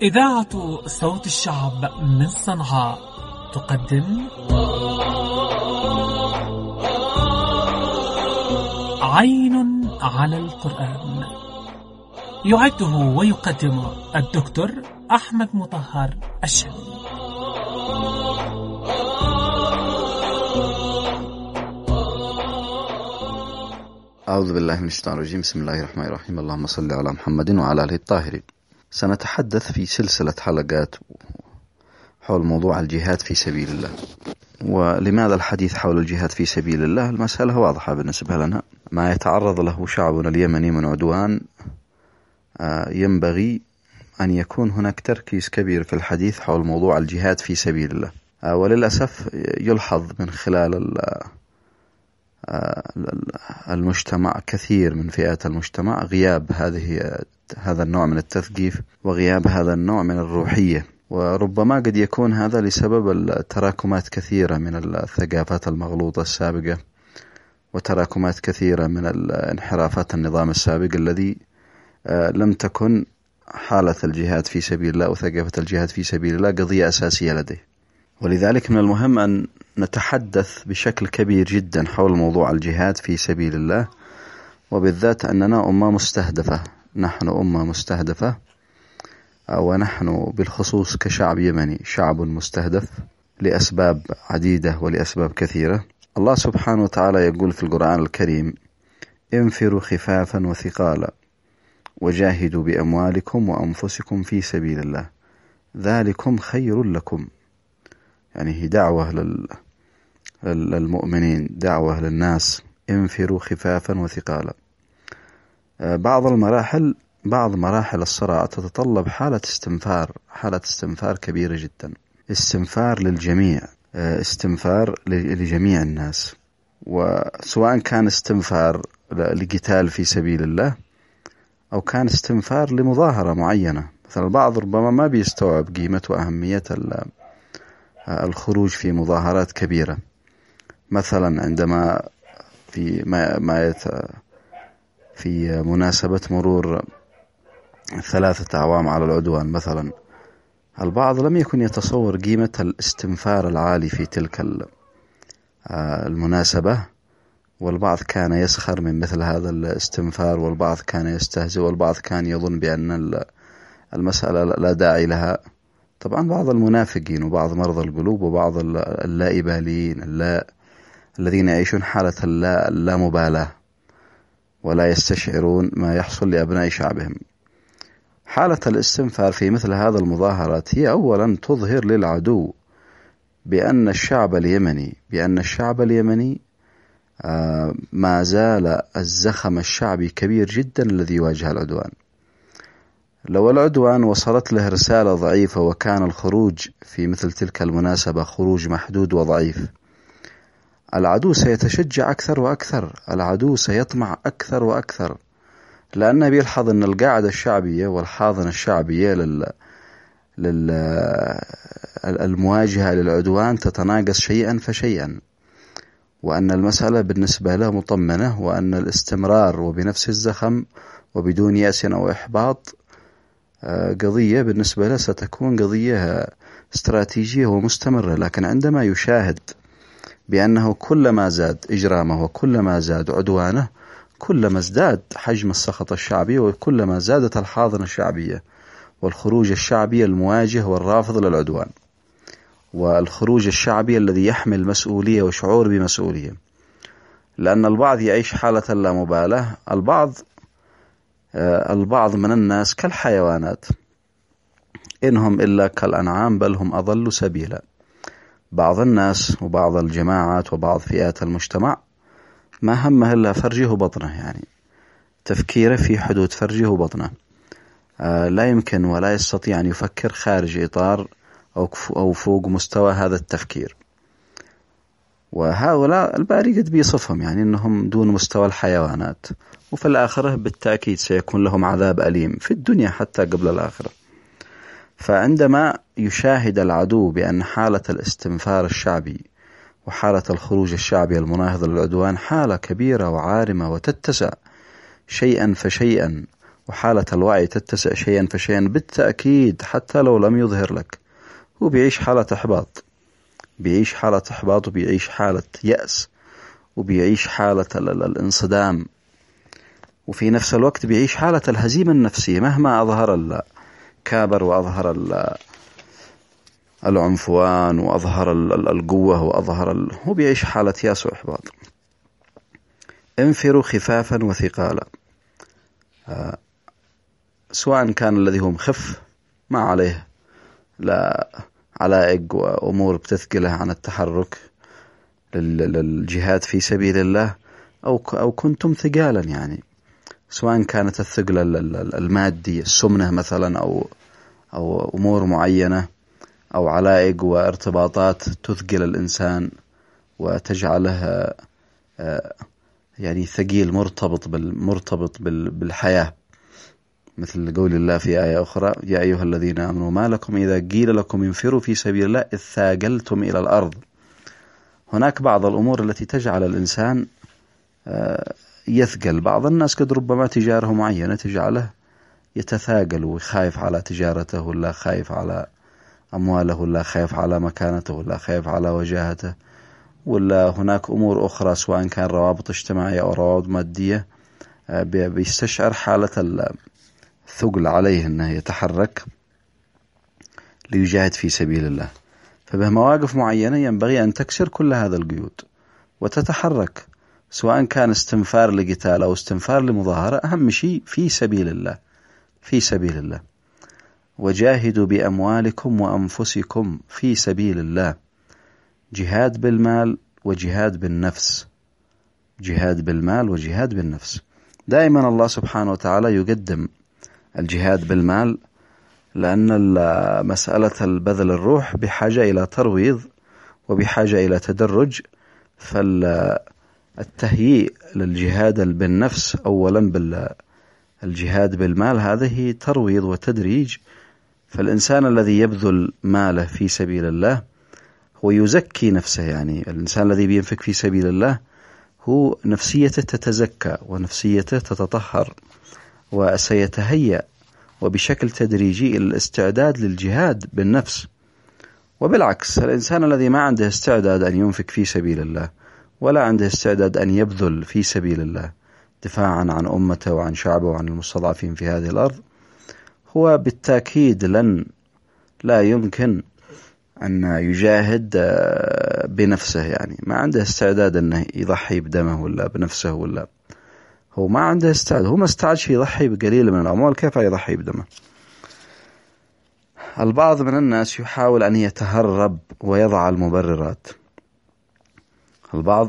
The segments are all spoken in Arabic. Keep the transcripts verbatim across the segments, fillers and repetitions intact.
إذاعة صوت الشعب من صنعاء تقدم عين على القرآن. يعده ويقدم الدكتور أحمد مطهر الشامي. أعوذ بالله من الشيطان الرجيم. بسم الله الرحمن الرحيم. اللهم صل على محمد وعلى آله الطاهرين. سنتحدث في سلسلة حلقات حول موضوع الجهاد في سبيل الله. ولماذا الحديث حول الجهاد في سبيل الله؟ المسألة واضحة بالنسبة لنا. ما يتعرض له شعبنا اليمني من عدوان ينبغي أن يكون هناك تركيز كبير في الحديث حول موضوع الجهاد في سبيل الله. وللأسف يلحظ من خلال المجتمع كثير من فئات المجتمع غياب هذه هذا النوع من التثقيف وغياب هذا النوع من الروحية، وربما قد يكون هذا لسبب التراكمات كثيرة من الثقافات المغلوطة السابقة وتراكمات كثيرة من انحرافات النظام السابق الذي لم تكن حالة الجهاد في سبيل الله وثقافة الجهاد في سبيل الله قضية أساسية لديه. ولذلك من المهم أن نتحدث بشكل كبير جدا حول موضوع الجهاد في سبيل الله، وبالذات أننا أمة مستهدفة. نحن أمة مستهدفة، ونحن بالخصوص كشعب يمني شعب مستهدف لأسباب عديدة ولأسباب كثيرة. الله سبحانه وتعالى يقول في القرآن الكريم: انفروا خفافا وثقالا وجاهدوا بأموالكم وأنفسكم في سبيل الله ذلكم خير لكم. يعني هي دعوة لل... للمؤمنين، دعوة للناس: انفروا خفافا وثقالا. بعض المراحل بعض مراحل الصراع تتطلب حالة استنفار حالة استنفار كبيرة جدا، استنفار للجميع، استنفار لجميع الناس، وسواء كان استنفار لقتال في سبيل الله أو كان استنفار لمظاهرة معينة. مثلا البعض ربما ما بيستوعب قيمة وأهمية الخروج في مظاهرات كبيرة. مثلا عندما في ما ما يت في مناسبة مرور ثلاثة أعوام على العدوان مثلا، البعض لم يكن يتصور قيمة الاستنفار العالي في تلك المناسبة، والبعض كان يسخر من مثل هذا الاستنفار، والبعض كان يستهزئ، والبعض كان يظن بأن المسألة لا داعي لها. طبعا بعض المنافقين وبعض مرضى القلوب وبعض اللائباليين اللا الذين يعيشون حالة اللا, اللا مبالاة ولا يستشعرون ما يحصل لأبناء شعبهم. حالة الاستنفار في مثل هذا المظاهرات هي أولا تظهر للعدو بأن الشعب اليمني بأن الشعب اليمني ما زال الزخم الشعبي كبير جدا الذي يواجه العدوان. لو العدوان وصلت له رسالة ضعيفة وكان الخروج في مثل تلك المناسبة خروج محدود وضعيف، العدو سيتشجع أكثر وأكثر، العدو سيطمع أكثر وأكثر، لأنه بيلحظ أن القاعدة الشعبية والحاضنة الشعبية لل... لل... المواجهة للعدوان تتناقص شيئا فشيئا، وأن المسألة بالنسبة له مطمنة، وأن الاستمرار وبنفس الزخم وبدون يأس أو إحباط قضية بالنسبة له ستكون قضية استراتيجية ومستمرة. لكن عندما يشاهد بأنه كلما زاد إجرامه وكلما زاد عدوانه كلما ازداد حجم السخط الشعبي، وكلما زادت الحاضنة الشعبية والخروج الشعبي المواجه والرافض للعدوان، والخروج الشعبي الذي يحمل مسؤولية وشعور بمسؤولية. لأن البعض يعيش حالة اللامبالاة، البعض البعض من الناس كالحيوانات، إنهم إلا كالأنعام بل هم أضل سبيلا. بعض الناس وبعض الجماعات وبعض فئات المجتمع ما همه إلا فرجه وبطنه، يعني تفكيره في حدود فرجه وبطنه، لا يمكن ولا يستطيع أن يفكر خارج إطار أو فوق مستوى هذا التفكير. وهؤلاء الباري قد بيصفهم يعني أنهم دون مستوى الحيوانات، وفي الآخرة بالتأكيد سيكون لهم عذاب أليم في الدنيا حتى قبل الآخرة. فعندما يشاهد العدو بأن حالة الاستنفار الشعبي وحالة الخروج الشعبي المناهض للعدوان حالة كبيرة وعارمة وتتسع شيئا فشيئا وحالة الوعي تتسع شيئا فشيئا بالتأكيد حتى لو لم يظهر لك، هو بيعيش حالة إحباط، بيعيش حالة إحباط وبيعيش حالة يأس وبيعيش حالة الانصدام، وفي نفس الوقت بيعيش حالة الهزيمة النفسية مهما أظهر الكابر وأظهر العنفوان وأظهر القوة وأظهر ال... هو بيعيش حالة يأس وإحباط. انفروا خفافا وثقالا، آه سواء كان الذي هو مخف ما عليه لا علائق وأمور بتثقله عن التحرك للجهاد في سبيل الله، أو أو كنتم ثقالا، يعني سواء كانت الثقل المادي السمنة مثلا أو أو أمور معينة أو علائق وارتباطات تثقل الإنسان وتجعله يعني ثقيل مرتبط بالمرتبط بالحياة، مثل قول الله في آية أخرى: يا أيها الذين آمنوا ما لكم إذا قيل لكم انفروا في سبيل الله إذ ثاقلتم إلى الأرض. هناك بعض الأمور التي تجعل الإنسان يثقل. بعض الناس قد ربما تجارة معينة تجعله يتثاقل ويخايف على تجارته، ولا خايف على أمواله، ولا خايف على مكانته، ولا خايف على وجاهته، ولا هناك أمور أخرى سواء كان روابط اجتماعية أو روابط مادية بيستشعر حالة الثقل عليه أنه يتحرك ليجاهد في سبيل الله. فبمواقف معينة ينبغي أن تكسر كل هذا القيود وتتحرك، سواء كان استنفار لقتال أو استنفار لمظاهرة، أهم شيء في سبيل الله، في سبيل الله. وجاهدوا بأموالكم وأنفسكم في سبيل الله، جهاد بالمال وجهاد بالنفس، جهاد بالمال وجهاد بالنفس. دائما الله سبحانه وتعالى يقدم الجهاد بالمال، لأن مسألة البذل الروح بحاجة إلى ترويض وبحاجة إلى تدرج، فالتهيئ للجهاد بالنفس أولا بالجهاد بالمال هذه ترويض وتدريج. فالإنسان الذي يبذل ماله في سبيل الله هو يزكي نفسه، يعني الإنسان الذي بينفق في سبيل الله هو نفسيته تتزكى ونفسيته تتطهر وسيتهيأ وبشكل تدريجي إلى الاستعداد للجهاد بالنفس. وبالعكس الإنسان الذي ما عنده استعداد أن ينفق في سبيل الله ولا عنده استعداد أن يبذل في سبيل الله دفاعا عن أمته وعن شعبه وعن المستضعفين في هذه الأرض، هو بالتأكيد لن لا يمكن أن يجاهد بنفسه، يعني ما عنده استعداد أنه يضحي بدمه ولا بنفسه، ولا هو ما عنده استعداد، هو ما استعدش يضحي بقليل من الأموال، كيف يضحي بدمه؟ البعض من الناس يحاول أن يتهرب ويضع المبررات، البعض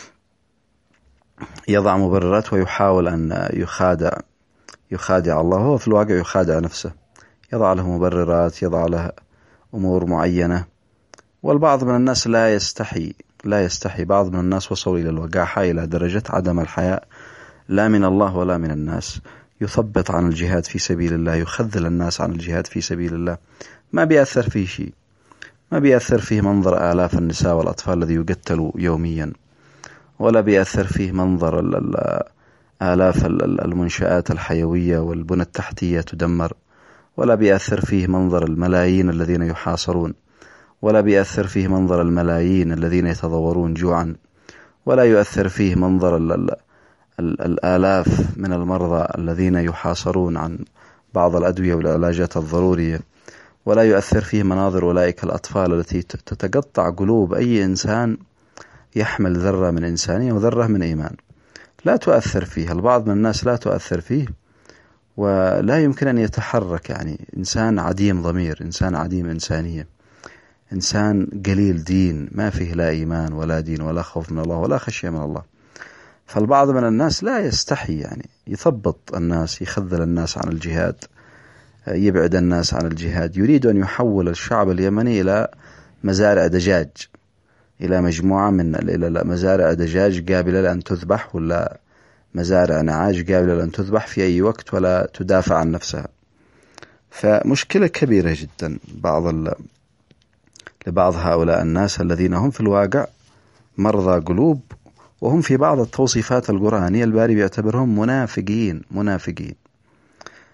يضع مبررات ويحاول أن يخادع يخادع الله، هو في الواقع يخادع نفسه، يضع له مبررات، يضع له أمور معينة. والبعض من الناس لا يستحي لا يستحي بعض من الناس وصلوا إلى الوقاحة إلى درجة عدم الحياء لا من الله ولا من الناس، يثبط عن الجهاد في سبيل الله، يخذل الناس عن الجهاد في سبيل الله، ما بيأثر فيه شيء، ما بيأثر فيه منظر آلاف النساء والأطفال الذي يقتلوا يوميا، ولا بيأثر فيه منظر آلاف المنشآت الحيوية والبنى التحتية تدمر، ولا بيأثر فيه منظر الملايين الذين يحاصرون، ولا بيأثر فيه منظر الملايين الذين يتضورون جوعا، ولا يؤثر فيه منظر ال ال ال الآلاف من المرضى الذين يحاصرون عن بعض الأدوية والعلاجات الضرورية، ولا يؤثر فيه مناظر أولئك الأطفال التي تتقطع قلوب أي إنسان يحمل ذرة من إنسانية وذرة من إيمان، لا تؤثر فيه. البعض من الناس لا تؤثر فيه ولا يمكن أن يتحرك، يعني إنسان عديم ضمير، إنسان عديم إنسانية، إنسان قليل دين، ما فيه لا إيمان ولا دين ولا خوف من الله ولا خشية من الله. فالبعض من الناس لا يستحي، يعني يثبط الناس، يخذل الناس عن الجهاد، يبعد الناس عن الجهاد، يريد أن يحول الشعب اليمني إلى مزارع دجاج، إلى مجموعة من إلى مزارع دجاج قابلة لأن تذبح، ولا مزارع نعاج قابلة لأن تذبح في أي وقت ولا تدافع عن نفسها. فمشكلة كبيرة جدا بعض ال... لبعض هؤلاء الناس الذين هم في الواقع مرضى قلوب، وهم في بعض التوصيفات القرآنية الباري بيعتبرهم منافقين منافقين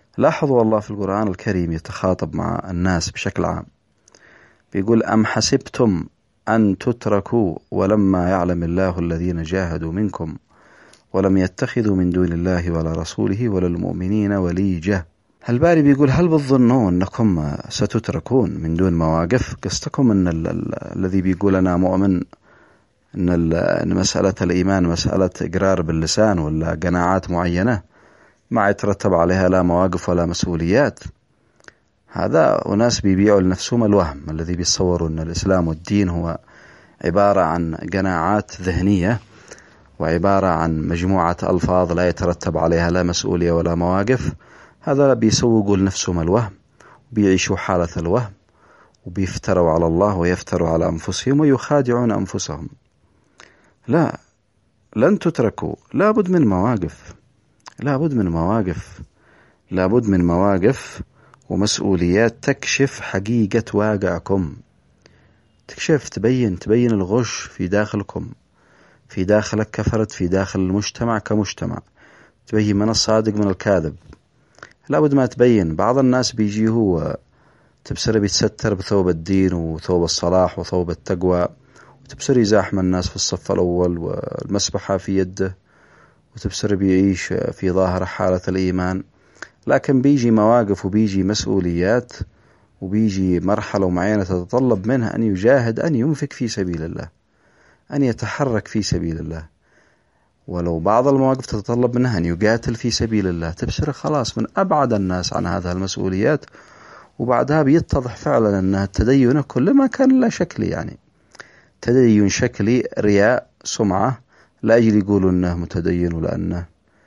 لاحظوا الله في القرآن الكريم يتخاطب مع الناس بشكل عام، بيقول أم حسبتم أن تتركوا ولما يعلم الله الذين جاهدوا منكم ولم يتخذوا من دون الله ولا رسوله ولا المؤمنين وليجة. الباري بيقول هل بتظنون أنكم ستتركون من دون مواقف؟ قصتكم أن ال ال الذي بيقول أنا مؤمن أن, أن مسألة الإيمان مسألة إقرار باللسان ولا قناعات معينة ما يترتب عليها لا مواقف ولا مسؤوليات. هذا وناس بيبيعوا لنفسهم الوهم الذي بيتصوروا أن الإسلام والدين هو عبارة عن قناعات ذهنية وعبارة عن مجموعة ألفاظ لا يترتب عليها لا مسؤولية ولا مواقف. هذا بيسوقوا لنفسهم الوهم، بيعيشوا حالة الوهم، وبيفتروا على الله ويفتروا على أنفسهم ويخادعون أنفسهم. لا، لن تتركوا، لابد من مواقف، لابد من مواقف لابد من مواقف ومسؤوليات تكشف حقيقة واقعكم، تكشف تبين تبين الغش في داخلكم، في داخلك كفرت، في داخل المجتمع كمجتمع، تبين من الصادق من الكاذب. لابد ما تبين. بعض الناس بيجي هو تبصر بيتستر بثوب الدين وثوب الصلاح وثوب التقوى، وتبصر يزاحم الناس في الصف الأول والمسبحة في يده، وتبصر بيعيش في ظاهر حالة الإيمان، لكن بيجي مواقف وبيجي مسؤوليات وبيجي مرحلة معينة تتطلب منها أن يجاهد، أن ينفق في سبيل الله، أن يتحرك في سبيل الله، ولو بعض المواقف تتطلب منها أن يقاتل في سبيل الله. تبصر خلاص من أبعد الناس عن هذه المسؤوليات، وبعدها بيتضح فعلا أن التدين كل ما كان لا شكلي، يعني تدين شكلي رياء سمعة، لا أجل يقولوا أنه متدين ولا أنه.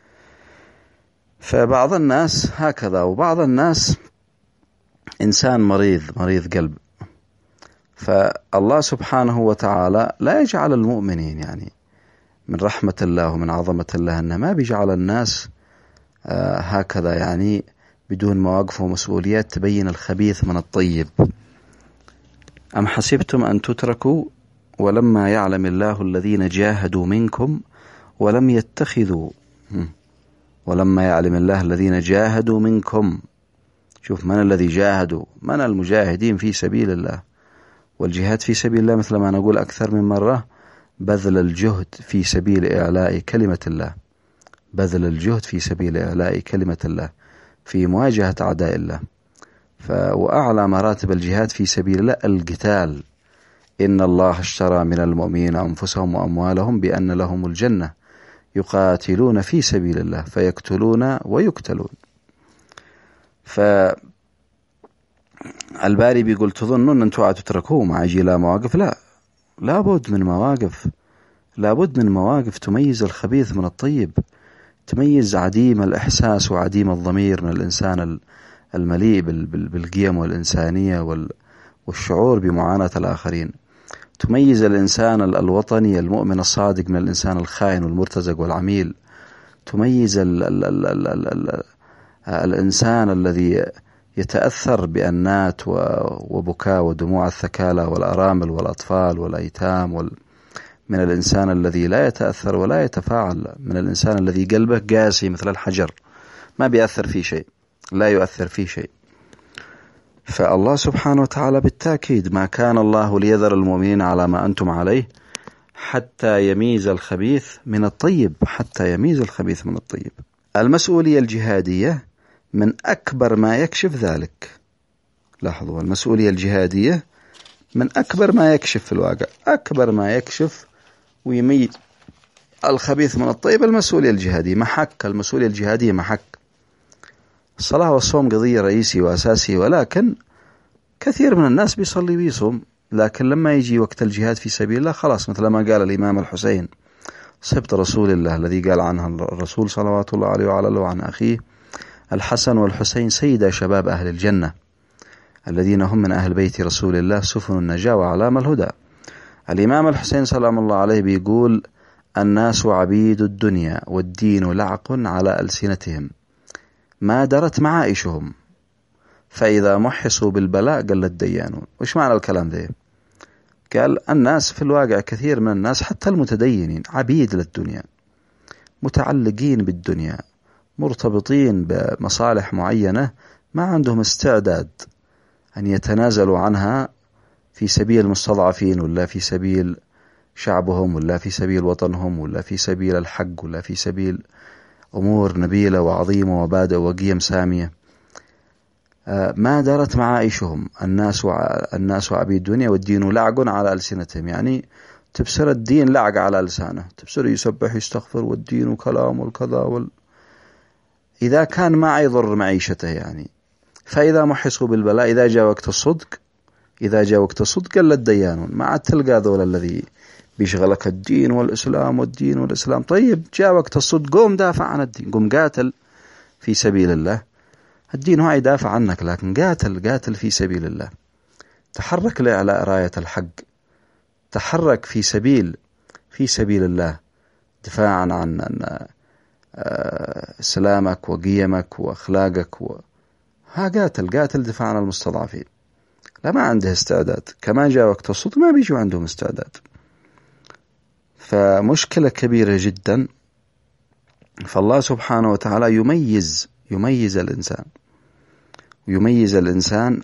فبعض الناس هكذا، وبعض الناس إنسان مريض مريض قلب. فالله سبحانه وتعالى لا يجعل المؤمنين، يعني من رحمة الله ومن عظمة الله أنه ما بيجعل الناس آه هكذا، يعني بدون مواقف ومسؤوليات تبين الخبيث من الطيب. أم حسبتم أن تتركوا ولما يعلم الله الذين جاهدوا منكم ولم يتخذوا ولما يعلم الله الذين جاهدوا منكم. شوف من الذي جاهدوا، من المجاهدين في سبيل الله. والجهاد في سبيل الله مثل ما نقول أكثر من مرة بذل الجهد في سبيل إعلاء كلمة الله، بذل الجهد في سبيل إعلاء كلمة الله في مواجهة أعداء الله. وأعلى مراتب الجهاد في سبيل الله القتال. إن الله اشترى من المؤمنين أنفسهم وأموالهم بأن لهم الجنة يقاتلون في سبيل الله فيقتلون ويقتلون. فالباري بيقول تظنون أن تتركوه مع جيل مواقف؟ لا، لابد من مواقف، لابد من مواقف تميز الخبيث من الطيب، تميز عديم الإحساس وعديم الضمير من الإنسان المليء بالقيم والإنسانية والشعور بمعاناة الآخرين، تميز الإنسان الوطني المؤمن الصادق من الإنسان الخائن والمرتزق والعميل، تميز ال ال ال ال ال ال الإنسان الذي يتأثر بأنات وبكاء ودموع الثكالى والأرامل والأطفال والأيتام وال من الإنسان الذي لا يتأثر ولا يتفاعل، من الإنسان الذي قلبه قاسي مثل الحجر ما بيأثر فيه شيء، لا يؤثر فيه شيء. فالله سبحانه وتعالى بالتأكيد ما كان الله ليذر المؤمنين على ما أنتم عليه حتى يميز الخبيث من الطيب، حتى يميز الخبيث من الطيب. المسؤولية الجهادية من أكبر ما يكشف ذلك. لاحظوا، المسؤولية الجهادية من أكبر ما يكشف في الواقع، أكبر ما يكشف ويميز الخبيث من الطيب المسؤولية الجهادية. محك المسؤولية الجهادية محك. الصلاة والصوم قضية رئيسية وأساسية، ولكن كثير من الناس بيصلي ويصوم، لكن لما يجي وقت الجهاد في سبيل الله خلاص، مثل ما قال الإمام الحسين صبت رسول الله الذي قال عنها الرسول صلوات الله عليه وعلى الله عن أخيه الحسن والحسين سيدا شباب أهل الجنة الذين هم من أهل بيت رسول الله سفن النجاة وعلام الهدى. الإمام الحسين سلام الله عليه بيقول الناس عبيد الدنيا والدين لعق على ألسنتهم ما درت معائشهم فإذا محصوا بالبلاء قل الديانون. وش معنى الكلام ده؟ قال الناس في الواقع كثير من الناس حتى المتدينين عبيد للدنيا، متعلقين بالدنيا، مرتبطين بمصالح معينة ما عندهم استعداد أن يتنازلوا عنها في سبيل المستضعفين، ولا في سبيل شعبهم، ولا في سبيل وطنهم، ولا في سبيل الحق، ولا في سبيل أمور نبيلة وعظيمة ومبادئ وقيم سامية. ما دارت معايشهم، الناس الناس عبيد الدنيا والدين لعق على ألسنتهم. يعني تبصر الدين لعق على لسانه، تبصر يسبح يستغفر والدين كلام والكذا وال... إذا كان ما يضر معيشته يعني. فإذا محصوا بالبلاء، إذا جاء وقت الصدق إذا جاء وقت الصدق قل الديانون. ما عاد تلقى ذول الذي بيشغلك الدين والإسلام والدين والإسلام. طيب جاء وقت الصدق قوم دافع عن الدين، قوم قاتل في سبيل الله. الدين هو يدافع عنك، لكن قاتل قاتل في سبيل الله. تحرك لإعلاء راية الحق، تحرك في سبيل في سبيل الله دفاعا عن سلامك وقيمك وأخلاقك و... ها قاتل قاتل دفاعا عن المستضعفين. لا، ما عنده استعداد. كمان جاء وقت الصدق ما بيجوا عندهم استعداد. فمشكلة كبيرة جدا. فالله سبحانه وتعالى يميز يميز الإنسان ويميز الإنسان.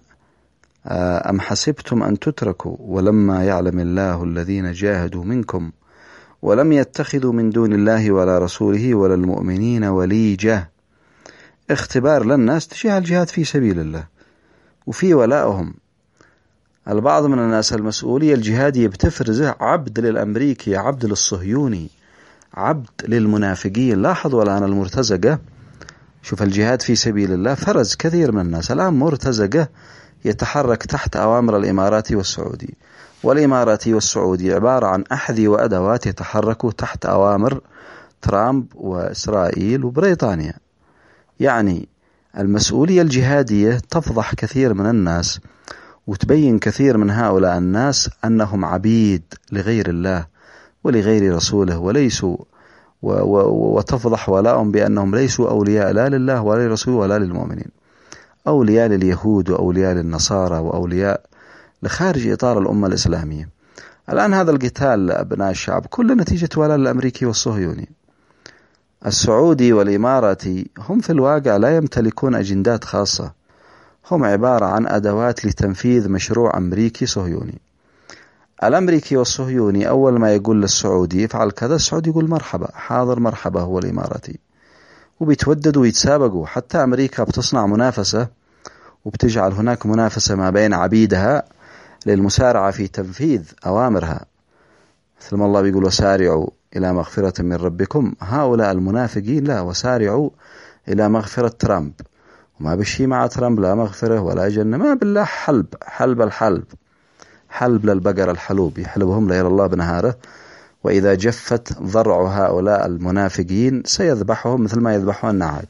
أم حسبتم أن تتركوا ولما يعلم الله الذين جاهدوا منكم ولم يتخذوا من دون الله ولا رسوله ولا المؤمنين وليجة. اختبار للناس تجاه الجهاد في سبيل الله وفي ولائهم. البعض من الناس المسؤولية الجهادية بتفرزه عبد للأمريكي، عبد للصهيوني، عبد للمنافقين. لاحظوا الآن المرتزقة، شوف الجهاد في سبيل الله فرز كثير من الناس. الآن مرتزقة يتحرك تحت أوامر الإماراتي والسعودي، والإماراتي والسعودي عبارة عن أحذية وأدوات يتحركوا تحت أوامر ترامب وإسرائيل وبريطانيا. يعني المسؤولية الجهادية تفضح كثير من الناس وتبين كثير من هؤلاء الناس أنهم عبيد لغير الله ولغير رسوله وليسوا و و وتفضح ولاءهم بأنهم ليسوا أولياء لا لله ولا لرسوله ولا للمؤمنين، أولياء لليهود وأولياء للنصارى وأولياء لخارج إطار الأمة الإسلامية. الآن هذا القتال أبناء الشعب كل نتيجة ولاء الأمريكي والصهيوني. السعودي والإماراتي هم في الواقع لا يمتلكون أجندات خاصة، هم عبارة عن أدوات لتنفيذ مشروع أمريكي صهيوني. الأمريكي والصهيوني أول ما يقول للسعودي يفعل كذا، السعودي يقول مرحبا، حاضر مرحبا. هو الإماراتي وبيتوددوا ويتسابقوا. حتى أمريكا بتصنع منافسة وبتجعل هناك منافسة ما بين عبيدها للمسارعة في تنفيذ أوامرها، مثل ما الله بيقول وسارعوا إلى مغفرة من ربكم. هؤلاء المنافقين لا، وسارعوا إلى مغفرة ترامب، وما بشي مع ترامب لا مغفرة ولا جنة، ما بالله حلب حلب الحلب حلب للبقر الحلوب، يحلبهم ليل الله بنهاره. وإذا جفت ضرع هؤلاء المنافقين سيذبحهم مثل ما يذبحون النعاج.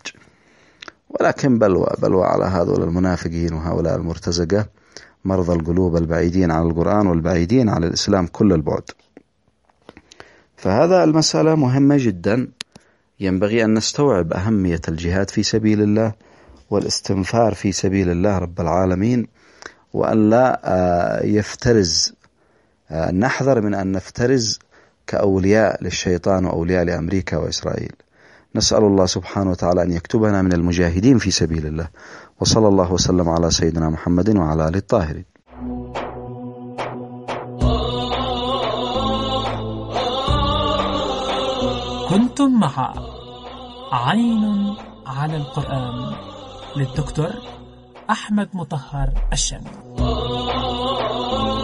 ولكن بلوى بلوى على هؤلاء المنافقين وهؤلاء المرتزقة، مرضى القلوب البعيدين عن القرآن والبعيدين عن الإسلام كل البعد. فهذا المسألة مهمة جدا، ينبغي أن نستوعب أهمية الجهاد في سبيل الله والاستنفار في سبيل الله رب العالمين، وأن لا يفترز، نحذر من أن نفترز كأولياء للشيطان وأولياء لأمريكا وإسرائيل. نسأل الله سبحانه وتعالى أن يكتبنا من المجاهدين في سبيل الله. وصلى الله وسلم على سيدنا محمد وعلى آله الطاهرين. كنتم مع عين على القرآن للدكتور أحمد مطهر الشامي.